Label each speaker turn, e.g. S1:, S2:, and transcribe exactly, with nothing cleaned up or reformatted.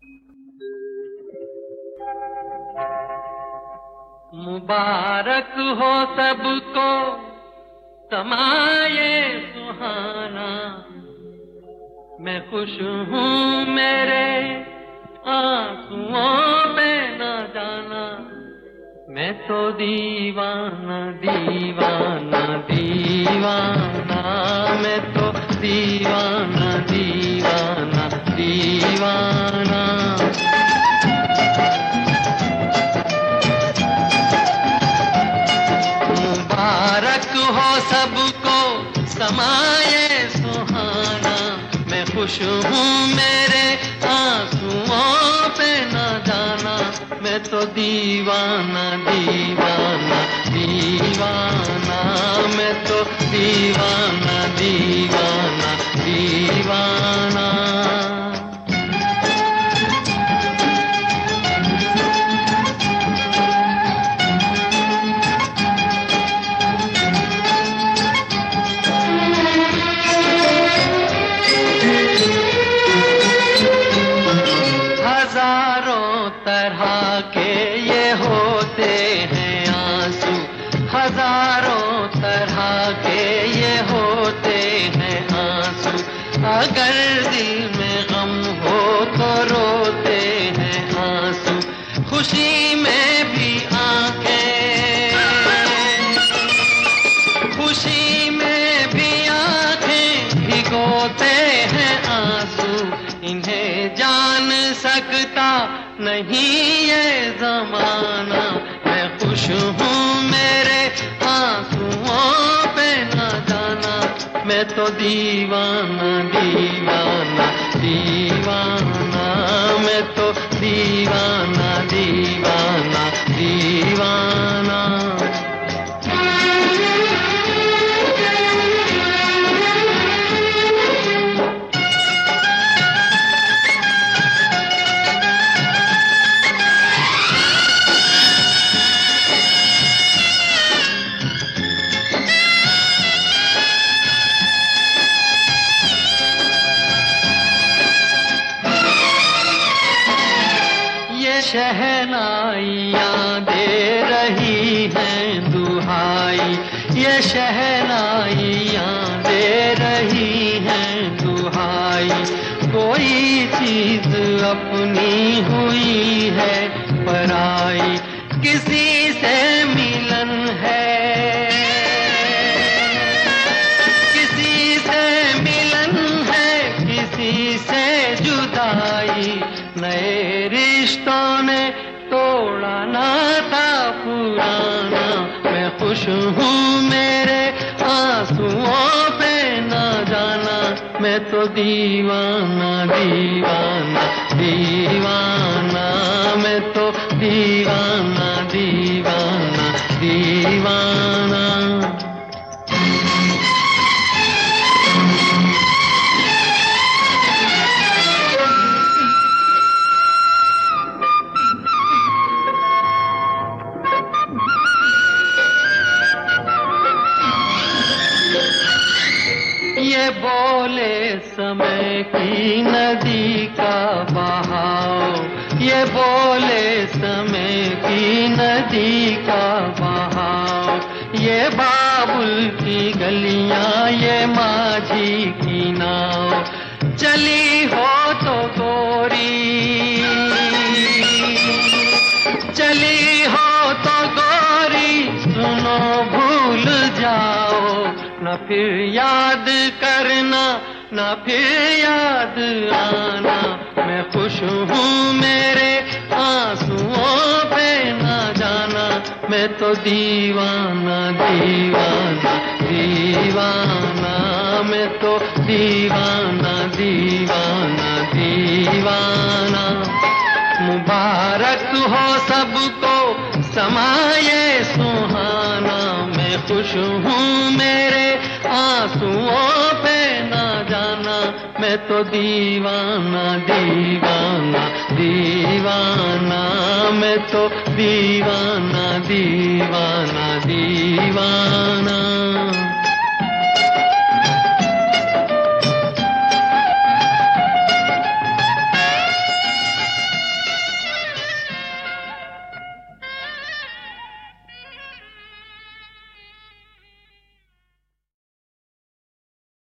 S1: मुबारक हो सबको समाये सुहाना, मैं खुश हूँ मेरे आंसुओं पे न जाना, मैं तो दीवाना दीवाना दीवाना, मैं तो दीवाना दीवाना दीवाना। मुबारक हो सबको समाये सुहाना, मैं खुश हूँ मेरे आंसुओं पे न जाना, मैं तो दीवाना दीवाना दीवाना, मैं तो दीवाना दीवाना दीवाना। हजारों तरह के ये होते हैं आंसू, हजारों तरह के ये होते हैं आंसू, अगर दिल में गम हो तो रोते हैं आंसू, खुशी में भी आंखें, खुशी में भी आंखें भिगोते हैं आंसू, इन्हें जान सकता नहीं ये ज़माना, मैं खुश हूँ मेरे आंसुओं पे न जाना, मैं तो दीवाना दीवाना दीवाना, मैं तो दीवाना दीवाना दीवाना। शहनाइयाँ दे रही हैं दुहाई, ये शहनाइयाँ दे रही हैं दुहाई, कोई चीज अपनी हुई है पराई, किसी से मिलन है, किसी से मिलन है, किसी से जुदाई, नए रिश्तों ने तोड़ा नाता पुराना, मैं खुश हूँ मेरे आंसुओं पे न जाना, मैं तो दीवाना दीवाना दीवाना, मैं तो दीवाना दीवाना दीवाना। ये बोले समय की नदी का बहाव, ये बोले समय की नदी का बहाव, ये बाबुल की गलियां, ये माझी की नाव, चली हो तो गोरी, चली हो तो गोरी, सुनो भूल जाओ, न फिर याद करना, न फिर याद आना, मैं खुश हूँ मेरे आंसुओं पे न जाना, मैं तो दीवाना दीवाना दीवाना, मैं तो दीवाना दीवाना दीवाना। मुबारक हो सबको समाये सुहाना, मैं खुश हूँ मेरे आंसुओं पे न जाना, मैं तो दीवाना दीवाना दीवाना, मैं तो दीवाना दीवाना दीवाना।